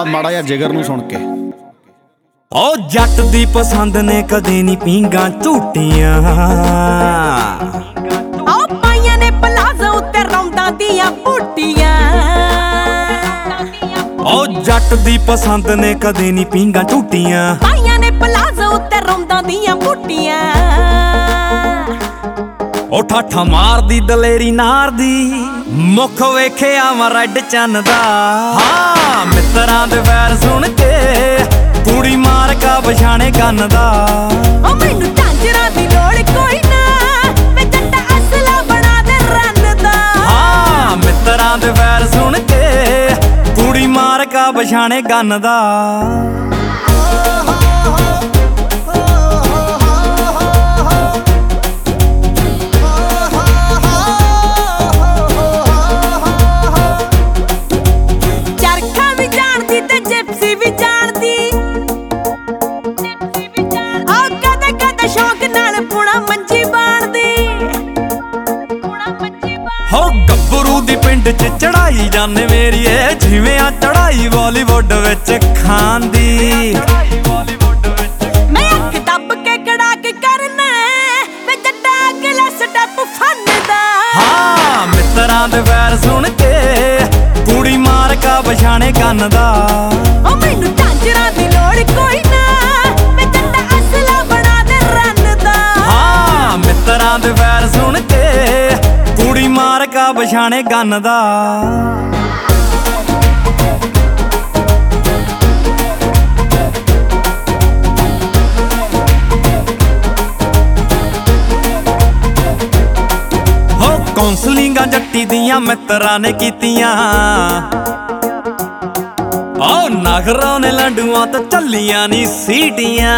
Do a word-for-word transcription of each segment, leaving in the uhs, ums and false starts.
ਮਾੜਾ ਜਿਹਾ ਜਿਗਰ ਨੂੰ ਸੁਣ ਕੇ। ਓ ਜੱਟ ਦੀ ਪਸੰਦ ਨੇ ਕਦੇ ਨਹੀਂ ਪੀਂਗਾ ਝੂਟੀਆਂ, ਓ ਪਾਈਆਂ ਨੇ ਪਲਾਜ਼ੋ ਉੱਤੇ ਰੌਂਦਾਂ ਦੀਆਂ ਬੂਟੀਆਂ। ਓ ਜੱਟ ਦੀ ਪਸੰਦ ਨੇ ਕਦੇ ਨਹੀਂ ਪੀਂਗਾ ਝੂਟੀਆਂ, ਪਾਈਆਂ ਨੇ ਪਲਾਜ਼ੋ ਉੱਤੇ ਰੌਂਦਾਂ ਦੀਆਂ ਬੂਟੀਆਂ। ਓ ਠਾਠਾ ਮਾਰਦੀ ਦਲੇਰੀ ਨਾਰ ਦੀ, ਮੁੱਖ ਵੇਖਿਆ ਵਾ ਰੈਡ ਚੰਨ ਦਾ। ਹਾਂ ਮਿੱਤਰਾਂ ਦੇ ਵੈਰ ਸੁਣ ਕੇ ਕੁੜੀ ਮਾਰ ਕਾ ਪਛਾਣੇ ਕੰਨ ਦਾ। ਓ ਮੈਨੂੰ ਝਾਂਜਰਾਂ ਦੀ ਲੋੜ ਕੋਈ ਨਾ, ਮੈਂ ਜੱਟਾ ਅਸਲਾ ਬਣਾ ਦੇ ਰੰਨ ਦਾ। ਹਾਂ ਮਿੱਤਰਾਂ ਦੇ ਵੈਰ ਸੁਣ ਕੇ ਕੁੜੀ ਮਾਰ ਕਾ ਪਛਾਣੇ ਕੰਨ ਦਾ। ਹੋ ਗੱਭਰੂ ਦੀ ਪਿੰਡ ਚ ਚੜਾਈ ਜਾਨੇ ਮੇਰੀਏ, ਜਿਵੇਂ ਆ ਚੜਾਈ ਬਾਲੀਵੁੱਡ ਵਿੱਚ ਖਾਨ ਦੀ। ਮੈਂ ਅੱਖ ਦੱਬ ਕੇ ਕੜਾ ਕੇ ਕਰਨਾ, ਮੈਂ ਜੱਟਾ ਅਗਲਾ ਸਟੈਪ ਫੰਨਦਾ। ਹਾਂ ਮਿੱਤਰਾਂ ਦੇ ਵੈਰ ਸੁਣ ਕੇ ਕੁੜੀ ਮਾਰ ਕਾ ਪਛਾਣੇ ਕੰਨ ਦਾ। ਓ ਮੈਨੂੰ ਝਾਂਜਰਾਂ ਦੀ ਲੋੜ ਕੋਈ ਨਾ, ਮੈਂ ਜੱਟਾ ਅਸਲਾ ਬਣਾ ਦੇ ਰੰਨ ਦਾ। ਹਾਂ ਮਿੱਤਰਾਂ ਦੇ ਵੈਰ ਸੁਣ ਕੇ ਕੁੜੀ ਮਾਰ ਕਾ ਪਛਾਣੇ ਕੰਨ ਦਾ। ਹੋ ਕੌਂਸਲਿੰਗਾਂ ਜੱਟੀ ਦੀਆਂ ਮਿੱਤਰਾਂ ਨੇ ਕੀਤੀਆਂ, ਓ ਨਖਰਾਂ ਨੇ ਲੰਡੂਆਂ ਤੋਂ ਚੱਲੀਆਂ ਨੀ ਸੀਟੀਆਂ।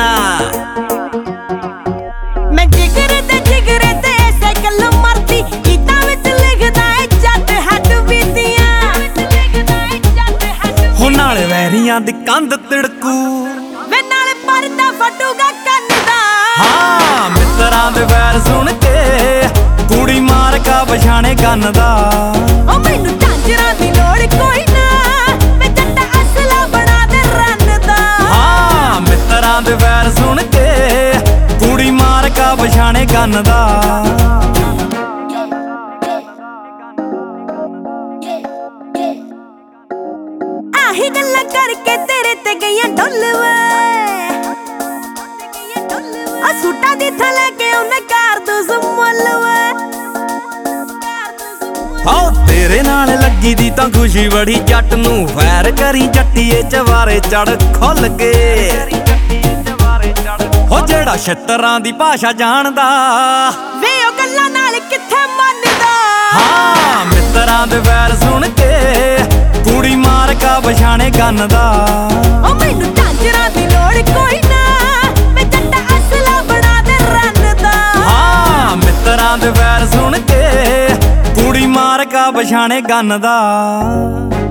ਮੈਂ ਜਿਗਰ ਤੇ ਜਿਗਰੇ ਤੇ ਸਾਈਕਲ ਮਰਦੀ, ਗੀਤਾਂ ਵਿੱਚ ਲਿਖਦਾ ਏ ਜੱਟ ਹੱਡ ਬੀਤੀਆਂ। ਹੋ ਨਾਲੇ ਵੈਰੀਆਂ ਦੀ ਕੰਧ ਤਿੜਕੂ, ਵੇ ਨਾਲੇ ਪਰਦਾ ਫਟੂਗਾ ਕੰਨ ਦਾ। ਹਾਂ ਮਿੱਤਰਾਂ ਦੇ ਵੈਰ ਸੁਣ ਕੇ ਕੁੜੀ ਮਾਰ ਕਾ ਪਛਾਣੇ ਕੰਨ ਦਾ। ਓ ਮੈਨੂੰ ਝਾਂਜਰਾਂ ਦੀ ਲੋੜ ਕੋਈ ਨਾ, ਮੈਂ ਜੱਟਾ ਅਸਲਾ ਬਣਾ ਦੇ ਰੰਨ ਦਾ। ਹਾਂ ਮਿੱਤਰਾਂ ਦੇ ਵੈਰ ਸੁਣ ਕੇ ਕੁੜੀ ਮਾਰ ਕਾ ਪਛਾਣੇ ਕੰਨ ਦਾ। ਆਹੀ ਗੱਲਾਂ ਕਰਕੇ ਤੇਰੇ ਤੇ ਗਈਆਂ ਢੋਲਵਾ, ਆ ਸੂਟਾਂ ਦੀ ਥਲੇ ਕੇ ਉਹਨੇ ਕਰ ਦੋ ਜ਼ਮਲਵਾ। ਹੋ ਤੇਰੇ ਨਾਲ ਲੱਗੀ ਦੀ ਤਾਂ ਖੁਸ਼ੀ ਬੜੀ, ਜੱਟ ਨੂੰ ਫੈਰ ਕਰੀ ਜੱਟੀਏ ਚਵਾਰੇ ਚੜ ਖੁੱਲ ਕੇ। ਹੋ ਜਿਹੜਾ ਛਿੱਤਰਾਂ ਦੀ ਭਾਸ਼ਾ ਜਾਣਦਾ, ਵੇ ਉਹ ਗੱਲਾਂ ਨਾਲ ਕਿੱਥੇ ਮੰਨਦਾ। ਹਾਂ ਮਿੱਤਰਾਂ ਦੇ ਵੈਰ ਸੁਣ ਕੇ ਕੁੜੀ ਮਾਰ ਕਾ ਪਛਾਣੇ ਕੰਨ ਦਾ। ਓ ਮੈਨੂੰ ਝਾਂਜਰਾਂ ਦੀ ਲੋੜ ਕੋਈ ਨਾ, ਮੈਂ ਜੱਟਾ ਅਸਲਾ ਬਣਾ ਦੇ ਰੰਨ ਦਾ। ਹਾਂ ਮਿੱਤਰਾਂ ਦੇ ਵੈਰ ਸੁਣ ਕੇ ਕੁੜੀ ਮਾਰ ਕਾ ਪਛਾਣੇ ਕੰਨ ਦਾ।